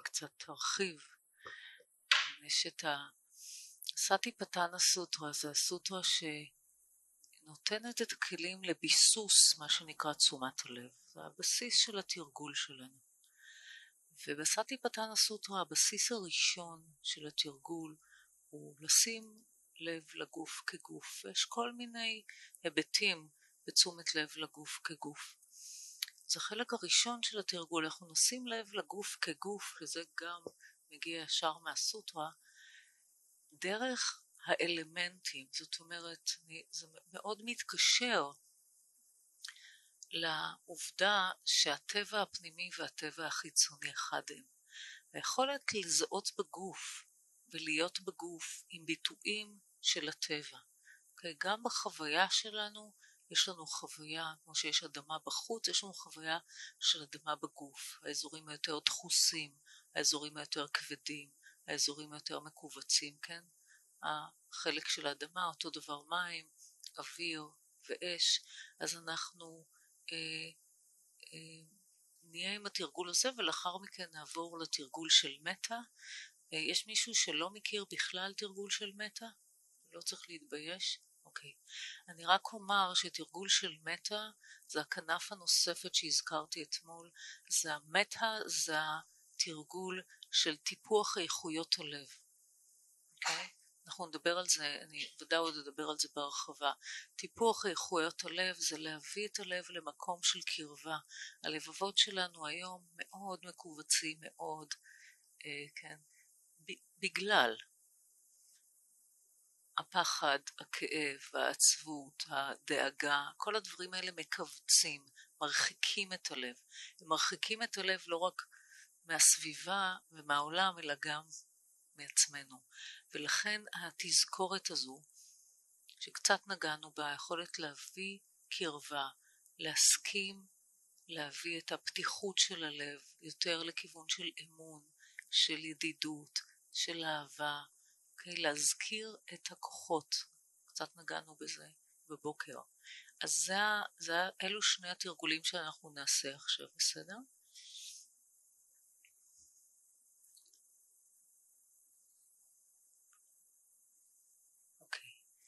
קצת ארחיב. יש את הסטיפטאנה סוטרה, זה הסוטרה שנותנת את הכלים לביסוס מה שנקרא תשומת הלב. זה הבסיס של התרגול שלנו. ובסטיפטאנה סוטרה הבסיס הראשון של התרגול הוא לשים לב לגוף כגוף. יש כל מיני היבטים בתשומת לב לגוף כגוף. אז החלק הראשון של התרגול, אנחנו נשים לב לגוף כגוף, וזה גם מגיע ישר מהסוטרה, דרך האלמנטים. זאת אומרת, זה מאוד מתקשר לעובדה שהטבע הפנימי והטבע החיצוני אחד הם. היכולת לזהות בגוף ולהיות בגוף עם ביטויים של הטבע. גם בחוויה שלנו יש לנו חוויה, כמו שיש אדמה בחוץ, יש לנו חוויה של אדמה בגוף. האזורים היותר דחוסים, האזורים היותר כבדים, האזורים היותר מקובצים, כן? החלק של האדמה, אותו דבר מים, אוויר ואש. אז אנחנו נהיה עם התרגול הזה, ולאחר מכן נעבור לתרגול של מטה. יש מישהו שלא מכיר בכלל תרגול של מטה? לא צריך להתבייש. אוקיי. אני רק אומר שתרגול של מטה זה הכנף הנוספת שהזכרתי אתמול. זה המטה, זה התרגול של טיפוח איכויות הלב. אוקיי? אנחנו נדבר על זה, אני ודאי עוד אדבר על זה בהרחבה. טיפוח איכויות הלב זה להביא את הלב למקום של קרבה. הלבבות שלנו היום מאוד מקובצים, מאוד, כן, בגלל הפחד, הכאב, העצבות, הדאגה, כל הדברים האלה מקבצים, מרחיקים את הלב. הם מרחיקים את הלב לא רק מהסביבה ומהעולם, אלא גם מעצמנו. ולכן התזכורת הזו, שקצת נגענו בה, יכולת להביא קרבה, להסכים, להביא את הפתיחות של הלב, יותר לכיוון של אמון, של ידידות, של אהבה, להזכיר את הכוחות. קצת נגענו בזה בבוקר. אז אלו שני התרגולים שאנחנו נעשה עכשיו, בסדר? אוקיי.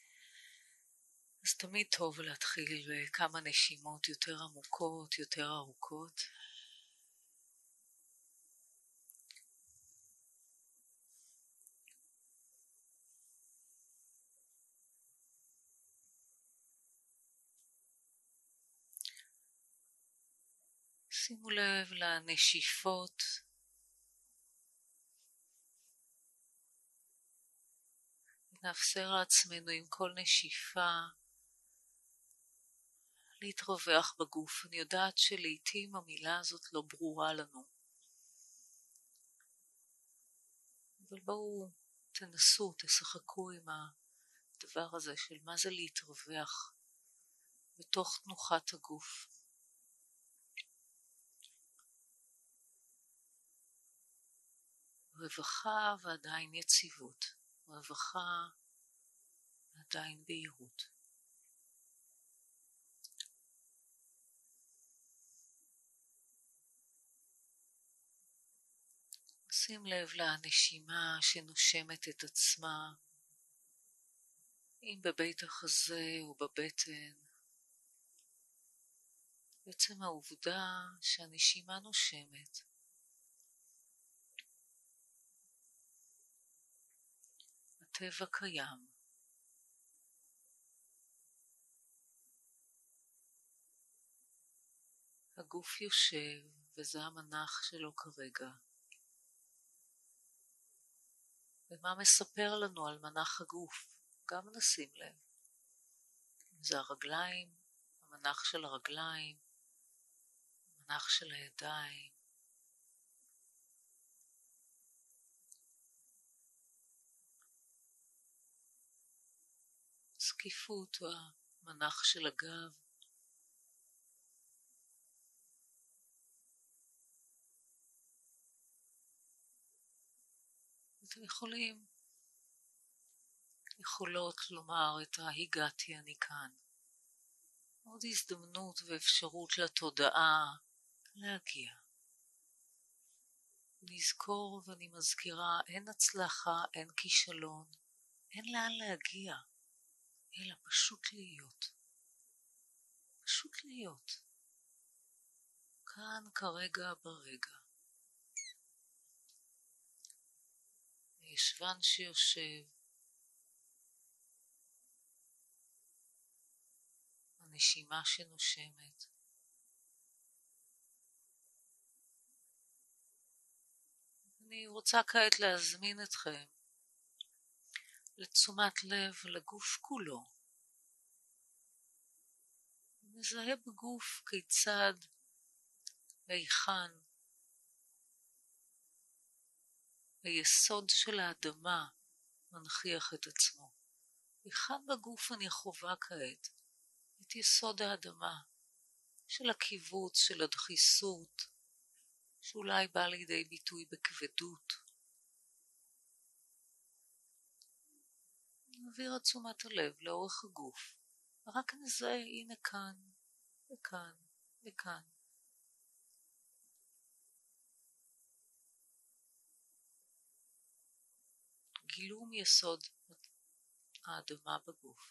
אז תמיד טוב להתחיל בכמה נשימות יותר עמוקות, יותר ארוכות. שימו לב לנשיפות. נאפשר לעצמנו עם כל נשיפה להתרווח בגוף. אני יודעת שלעיתים המילה הזאת לא ברורה לנו. אבל בואו תנסו, תשחקו עם הדבר הזה של מה זה להתרווח בתוך תנוחת הגוף. רווחה ועדיין יציבות. רווחה ועדיין בהירות. שים לב לנשימה שנושמת את עצמה, אם בבית החזה או בבטן. בעצם העובדה שהנשימה נושמת. הטבע קיים. הגוף יושב וזה המנח שלו כרגע. ומה מספר לנו על מנח הגוף? גם נשים לב. זה הרגליים, המנח של הרגליים, המנח של הידיים. זקיפות הוא המנח של הגב. אתם יכולות לומר את הגעתי אני כאן. עוד הזדמנות ואפשרות לתודעה להגיע. נזכור ואני מזכירה, אין הצלחה, אין כישלון, אין לאן להגיע, אלא פשוט להיות. פשוט להיות. כאן כרגע ברגע. הישבן שיושב, הנשימה שנושמת. אני רוצה כעת להזמין אתכם לתשומת לב לגוף כולו. נזהה בגוף כיצד והיכן היסוד של האדמה מנכיח את עצמו. היכן בגוף אני חווה כעת את יסוד האדמה של הקיבוץ, של הדחיסות, שאולי בא לידי ביטוי בכבדות. נעביר את תשומת הלב לאורך הגוף, רק נזהה הנה כאן וכאן וכאן. גילום יסוד האדמה בגוף.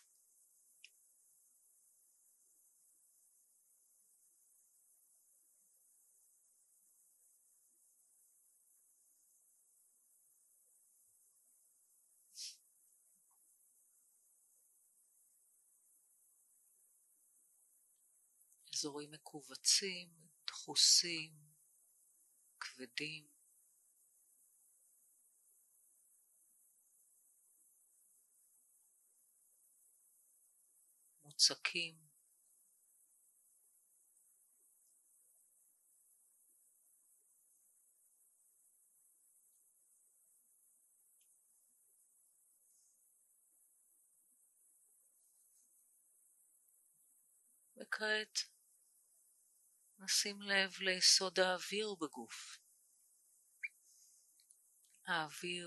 אזורים מקובצים, דחוסים, כבדים. מוצקים. וכעת נשים לב ליסוד האוויר בגוף. האוויר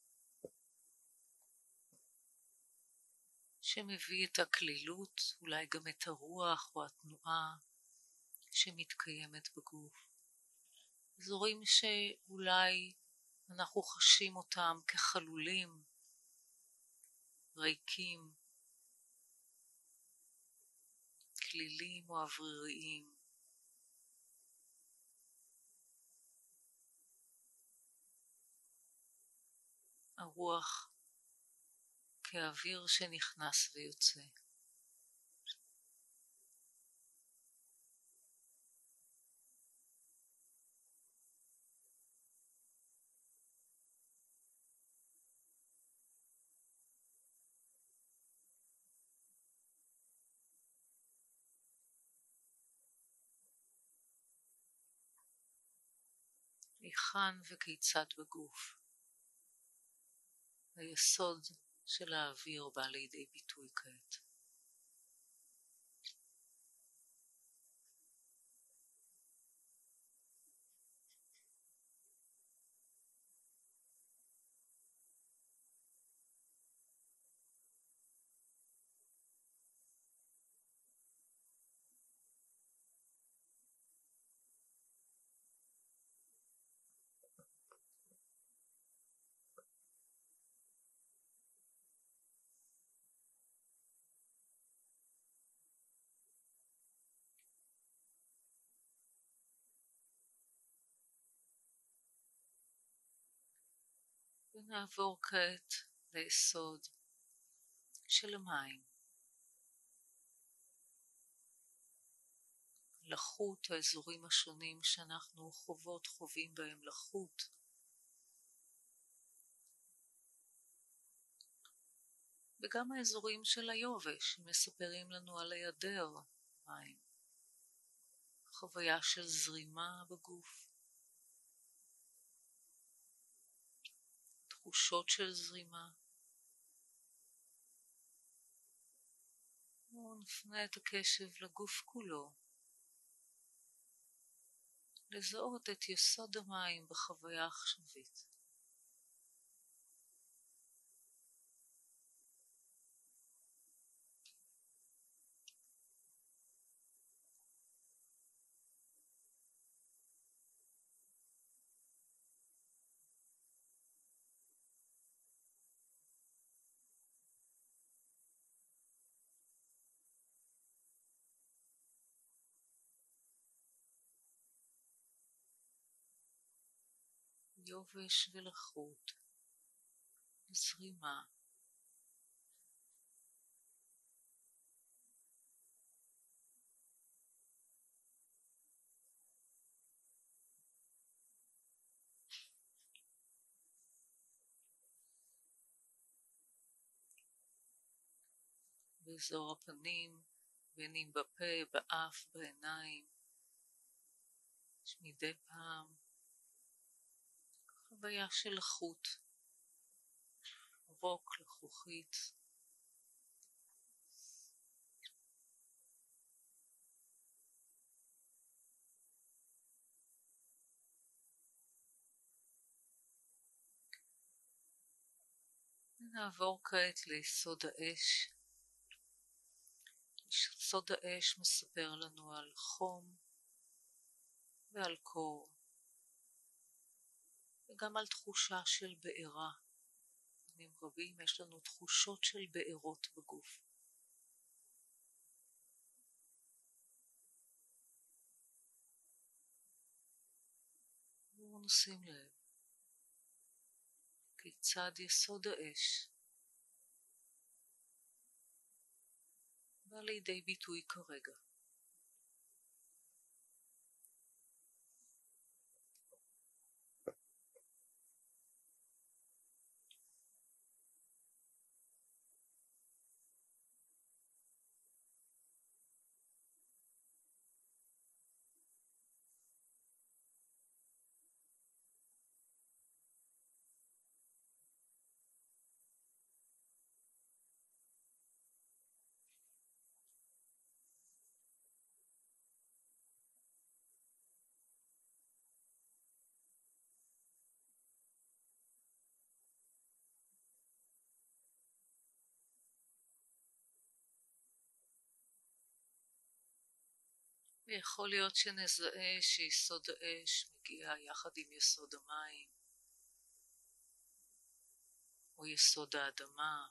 שמביא את הכלילות, אולי גם את הרוח או התנועה שמתקיימת בגוף. אזורים שאולי אנחנו חשים אותם כחלולים, ריקים, כלילים או אווריריים. הרוח כאוויר שנכנס ויוצא. היכן וכיצד בגוף. היסוד של האוויר בא לידי ביטוי כעת. ונעבור כעת ליסוד של המים. לחות, האזורים השונים שאנחנו חווים בהם לחות. וגם האזורים של היובש מספרים לנו על היעדר מים. חוויה של זרימה בגוף. תחושות של זרימה. ונפנה את הקשב לגוף כולו. לזהות את יסוד המים בחוויה עכשווית. יובש ולחות, זרימה. באזור הפנים, בין אם בפה, באף, בעיניים. יש מדי פעם חוויה של לחות, רוק, לחוכית. נעבור כעת ליסוד האש. יסוד האש מספר לנו על חום ועל קור, וגם על תחושה של בעירה. בימים רבים יש לנו תחושות של בעירות בגוף. בואו נשים לב כיצד יסוד האש בא לידי ביטוי כרגע. ויכול להיות שנזהה שיסוד האש מגיע יחד עם יסוד המים, או יסוד האדמה.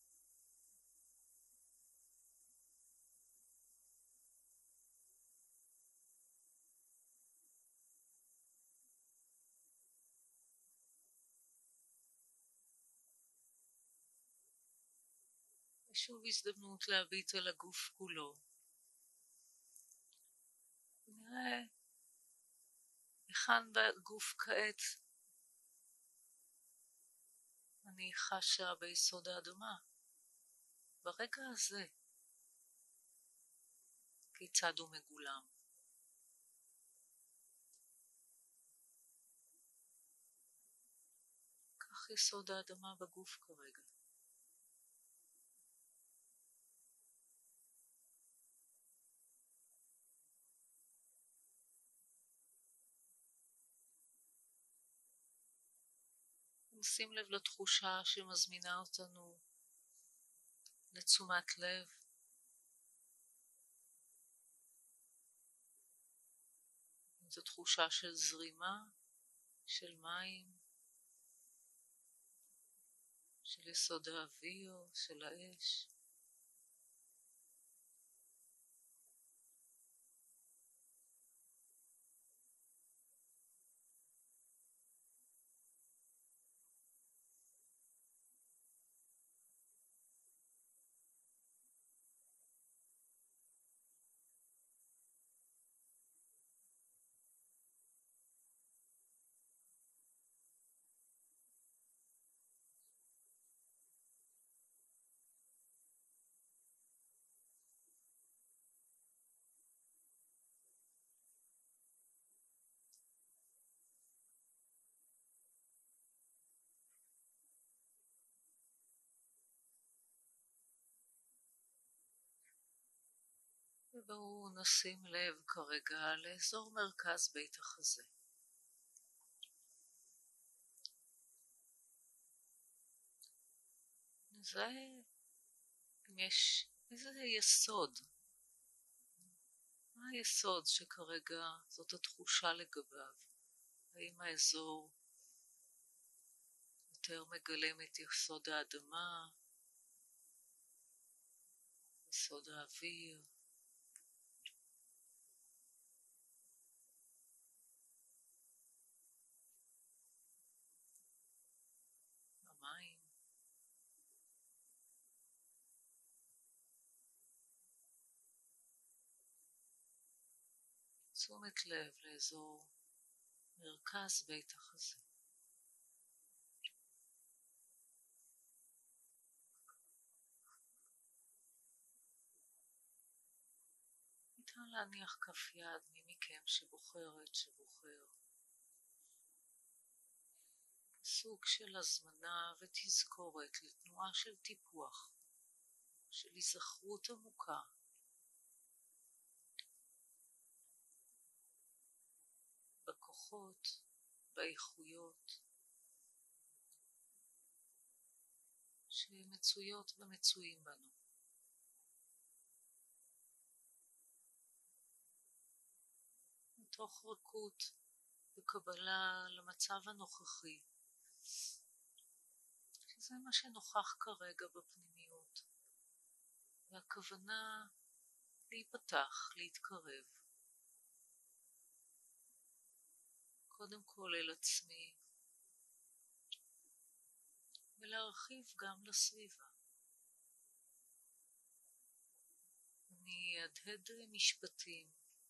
ושוב הזדמנות להביט על הגוף כולו. נראה היכן בגוף כעת אני חשה ביסוד האדמה. ברגע הזה, כיצד הוא מגולם. כך יסוד האדמה בגוף כרגע. נשים לב לתחושה שמזמינה אותנו לתשומת לב. זו תחושה של זרימה, של מים, של יסוד האוויר, של האש. ובואו נשים לב כרגע לאזור מרכז בית החזה. נזהה אם יש איזה יסוד. מה היסוד שכרגע זאת התחושה לגביו? האם האזור יותר מגלם את יסוד האדמה, יסוד האוויר? תשומת לב לאזור מרכז בית החזה. ניתן להניח כף יד מי מכם שבוחרת, שבוחר. סוג של הזמנה ותזכורת לתנועה של טיפוח, של היזכרות עמוקה. בכוחות, באיכויות, שמצויות ומצויים בנו. מתוך רכות וקבלה למצב הנוכחי, שזה מה שנוכח כרגע בפנימיות, והכוונה להיפתח, להתקרב. קודם כל אל עצמי, ולהרחיב גם לסביבה. אני אהדהד משפטים,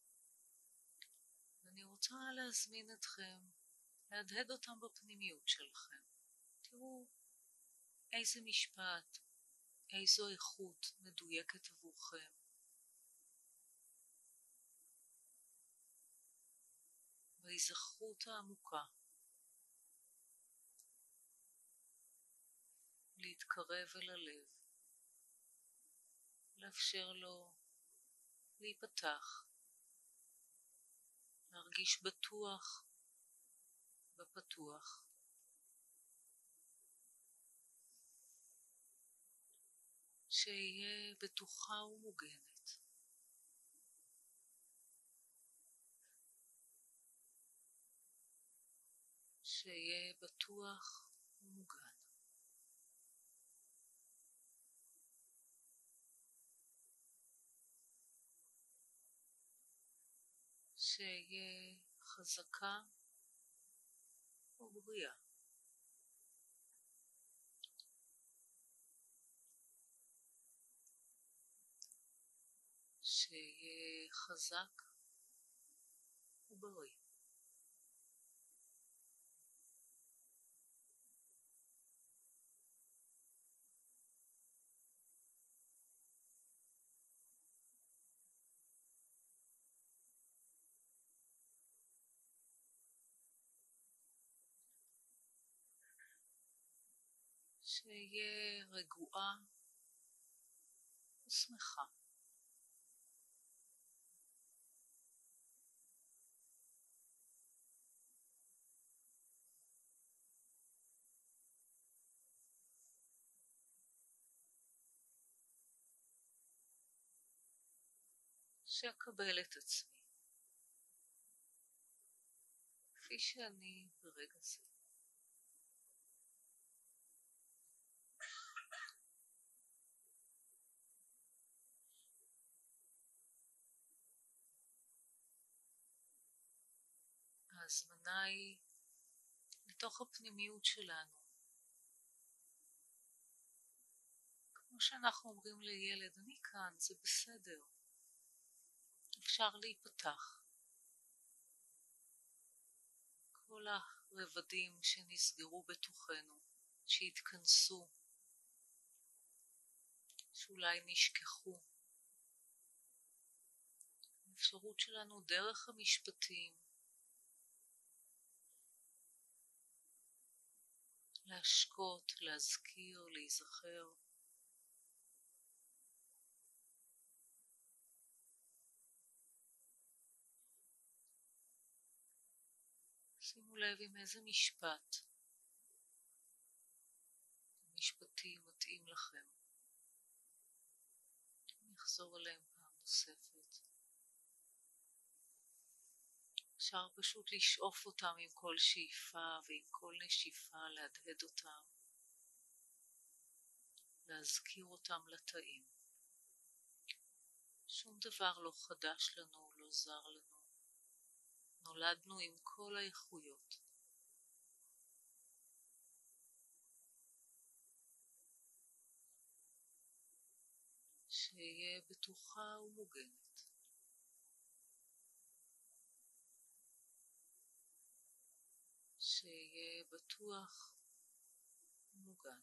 ואני רוצה להזמין אתכם להדהד אותם בפנימיות שלכם. תראו איזה משפט, איזו איכות מדויקת עבורכם. וההיזכרות העמוקה להתקרב אל הלב, לאפשר לו להיפתח, להרגיש בטוח ופתוח. שיהיה בטוחה ומוגנת. שיהיה בטוח ומוגן. שיהיה חזקה ובריאה. שיהיה חזק ובריא. שיהיה רגועה ושמחה. שאקבל את עצמי כפי שאני ברגע זה. ההזמנה היא לתוך הפנימיות שלנו. כמו שאנחנו אומרים לילד, אני כאן, זה בסדר. אפשר להיפתח. כל הרבדים שנסגרו בתוכנו, שהתכנסו, שאולי נשכחו. האפשרות שלנו דרך המשפטים, להשקות, להזכיר, להיזכר. שימו לב עם איזה משפטים מתאים לכם. נחזור עליהם פעם נוספת. אפשר פשוט לשאוף אותם עם כל שאיפה ועם כל נשיפה, להדהד אותם, להזכיר אותם לתאים. שום דבר לא חדש לנו, לא זר לנו. נולדנו עם כל האיכויות. שיהיה בטוחה ומוגנת. שיהיה בטוח ומוגן.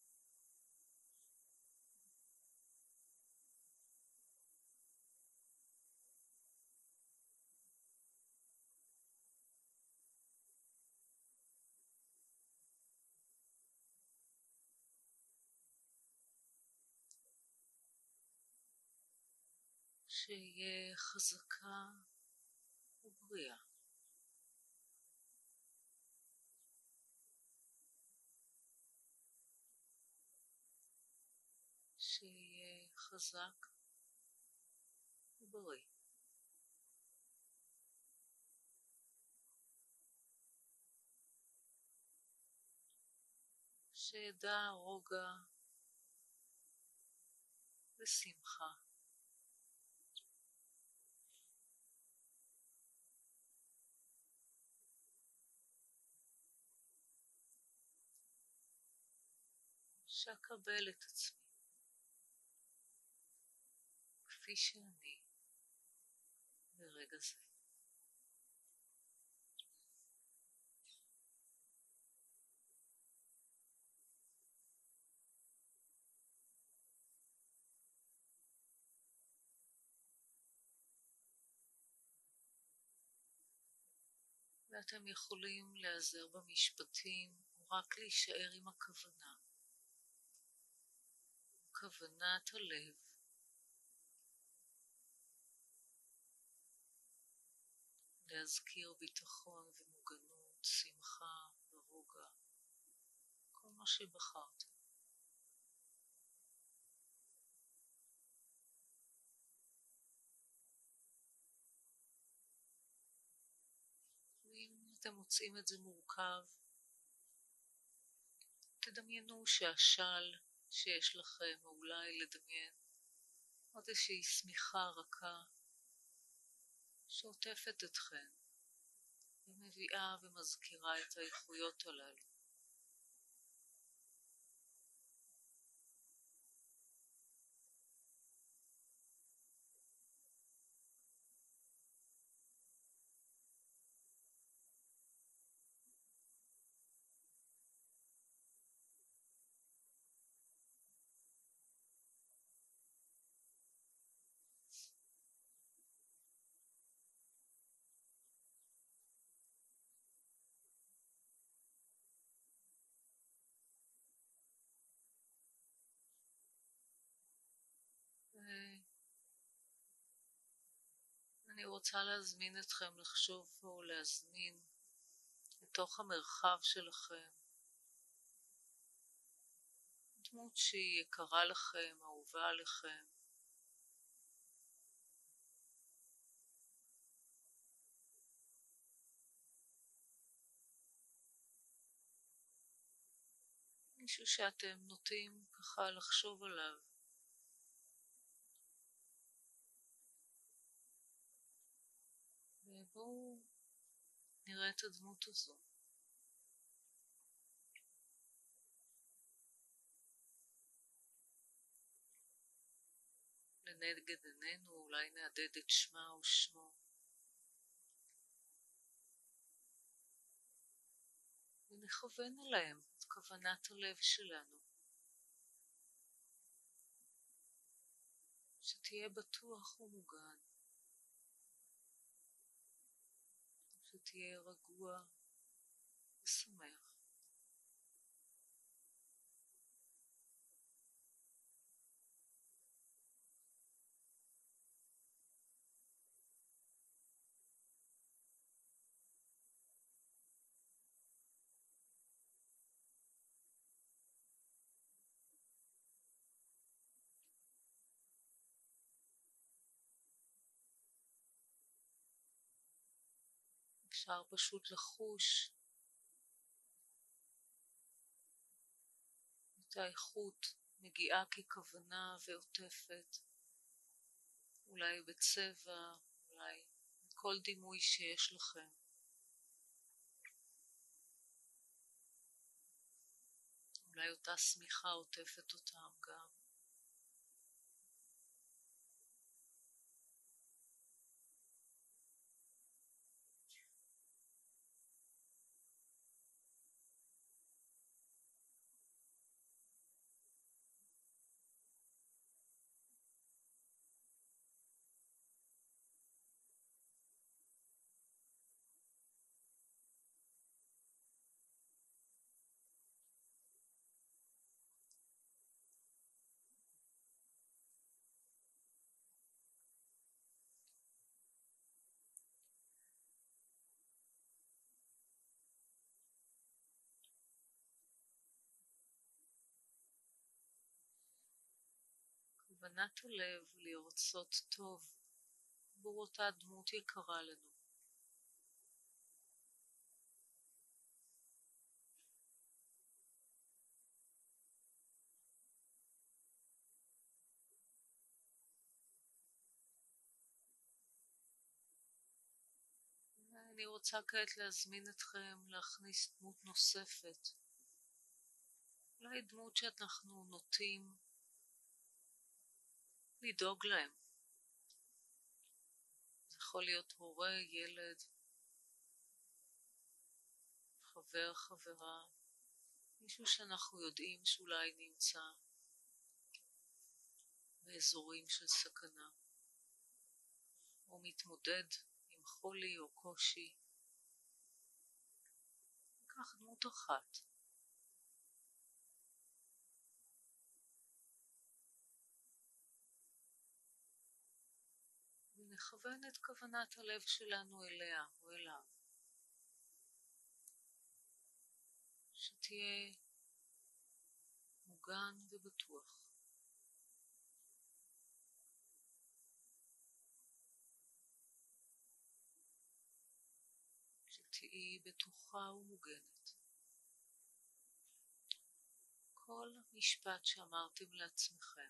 שיהיה חזקה ובריאה. שיהיה חזק ובריא. שידע רוגע ושמחה. שאקבל את עצמי כפי שאני ברגע זה. ואתם יכולים להיעזר במשפטים או רק להישאר עם הכוונה. כוונת הלב. להזכיר ביטחון ומוגנות, שמחה ורוגע. כל מה שבחרת. ואם אתם מוצאים את זה מורכב, תדמיינו שהשל שיש לכם, או אולי לדמיין עוד איזושהי שמיכה רכה שעוטפת אתכם ומביאה ומזכירה את האיכויות הללו. אני רוצה להזמין אתכם לחשוב פה, להזמין לתוך המרחב שלכם דמות שהיא יקרה לכם, אהובה עליכם. מישהו שאתם נוטים ככה לחשוב עליו. ובואו נראה את הדמות הזו. לנגד עינינו, אולי נעדד את שמה או שמו. ונכוון עליהם את כוונת הלב שלנו. שתהיה בטוח ומוגן. שתהיה רגוע ושמח. אפשר פשוט לחוש את האיכות מגיעה ככוונה ועוטפת, אולי בצבע, אולי כל דימוי שיש לכם. אולי אותה שמיכה עוטפת אותם גם. כוונת הלב לרצות טוב עבור אותה דמות יקרה לנו. אני רוצה כעת להזמין אתכם להכניס דמות נוספת. אולי דמות שאנחנו נוטים לדאוג להם. זה יכול להיות הורה, ילד, חבר, חברה, מישהו שאנחנו יודעים שאולי נמצא באזורים של סכנה, או מתמודד עם חולי או קושי. ניקח דמות אחת. ונכוון את כוונת הלב שלנו אליה או אליו. שתהיה מוגן ובטוח. שתהיי בטוחה ומוגנת. כל משפט שאמרתם לעצמכם,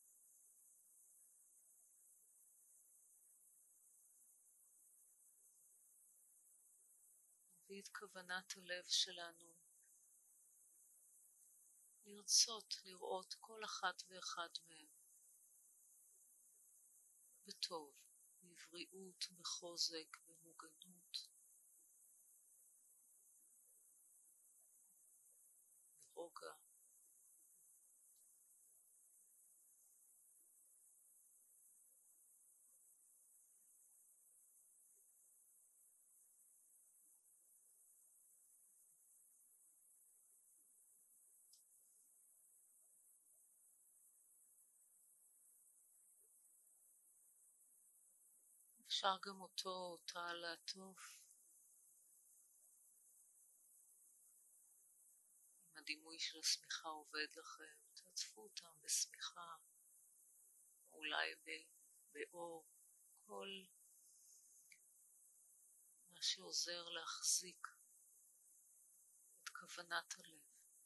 הביא את כוונת הלב שלנו לרצות לראות כל אחת ואחד מהם בטוב, בבריאות, בחוזק, במוגנות, ברוגע. אפשר גם אותו או אותה לעטוף אם הדימוי של השמיכה עובד לכם. תעטפו אותם בשמיכה, אולי באור, כל מה שעוזר להחזיק את כוונת הלב.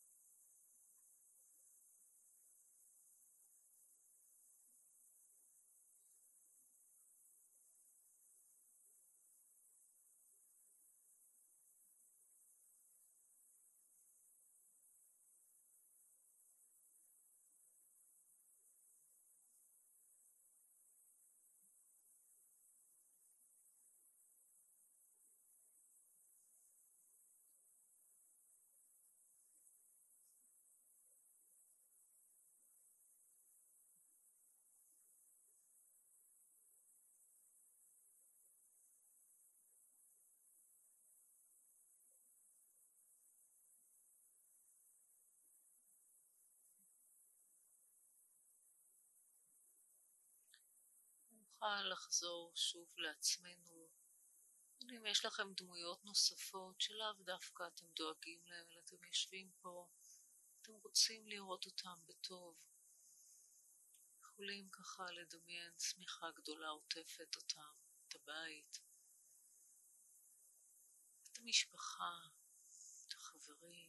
נוכל לחזור שוב לעצמנו. אם יש לכם דמויות נוספות שלאו דווקא אתם דואגים להם, אלא אתם יושבים פה, אתם רוצים לראות אותם בטוב. יכולים ככה לדמיין שמיכה גדולה עוטפת אותם, את הבית, את המשפחה, את החברים.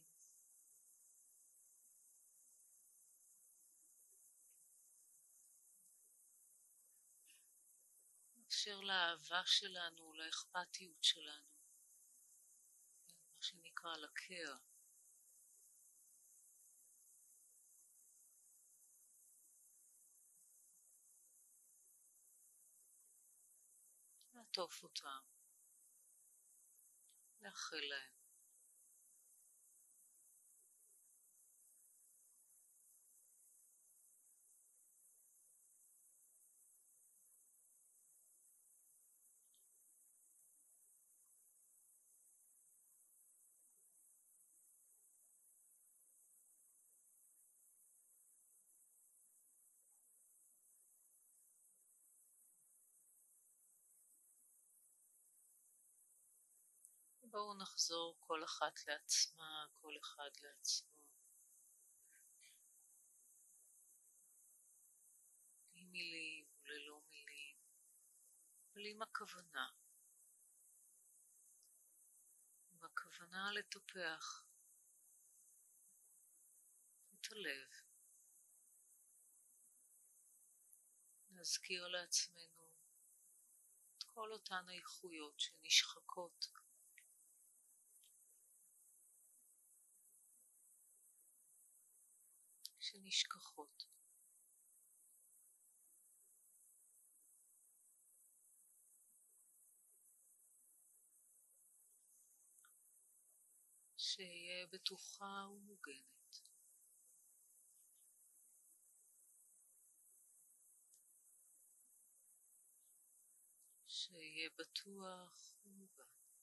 נאפשר לאהבה שלנו, לאכפתיות שלנו, מה שנקרא לקר. לעטוף אותם, לאחל להם. בואו נחזור כל אחת לעצמה, כל אחד לעצמו. אבל עם הכוונה. עם הכוונה לטפח את הלב. להזכיר לעצמנו את כל אותן האיכויות שנשחקות. שנשכחות. שיהיה בטוחה ומוגנת. שיהיה בטוח ומוגן.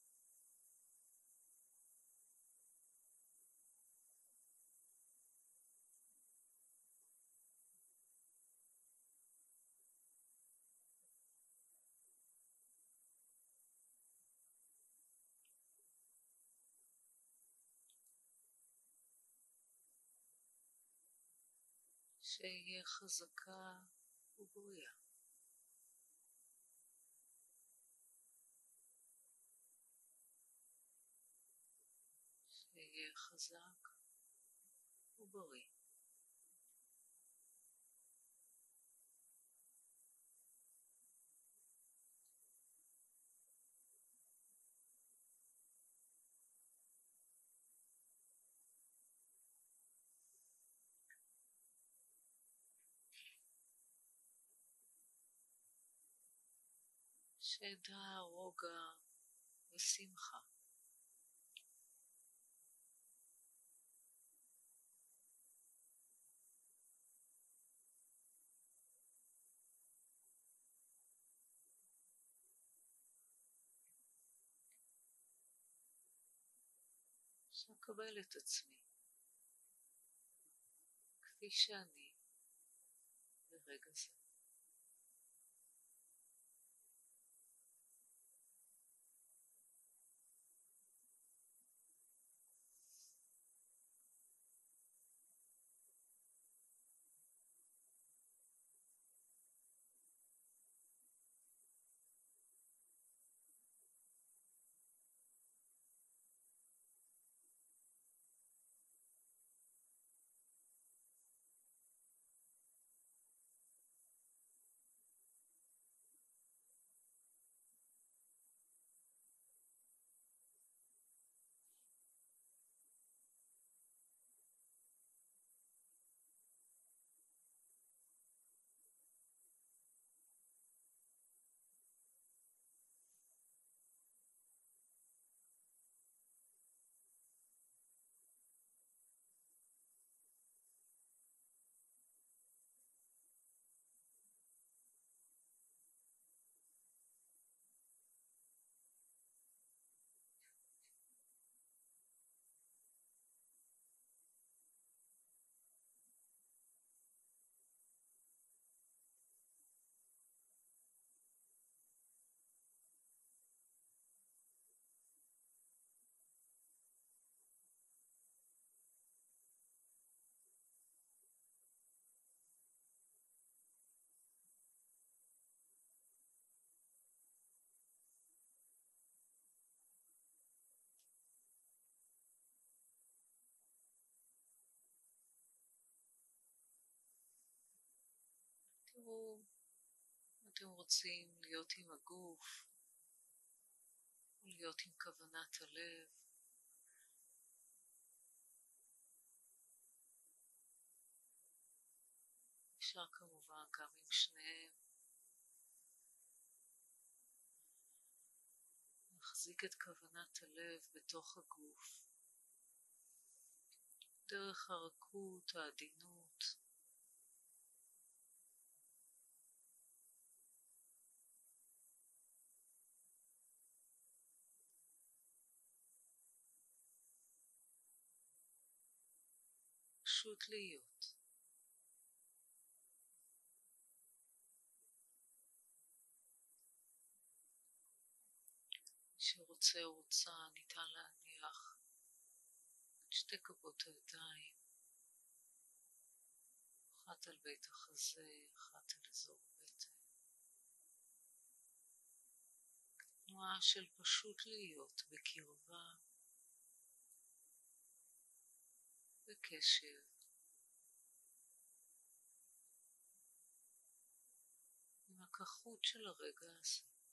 שיהיה חזקה ובריאה. שיהיה חזק ובריא. שידע רוגע ושמחה. שאקבל את עצמי כפי שאני ברגע זה. תראו, אם אתם רוצים להיות עם הגוף, או להיות עם כוונת הלב, אפשר כמובן גם עם שניהם. להחזיק את כוונת הלב בתוך הגוף, דרך הרכות, העדינות. פשוט להיות. מי שרוצה או רוצה, ניתן להניח את שתי כפות הידיים, אחת על בית החזה, אחת על אזור הבטן. תנועה של פשוט להיות בקרבה, בקשב, עם הכחות של הרגע הזה.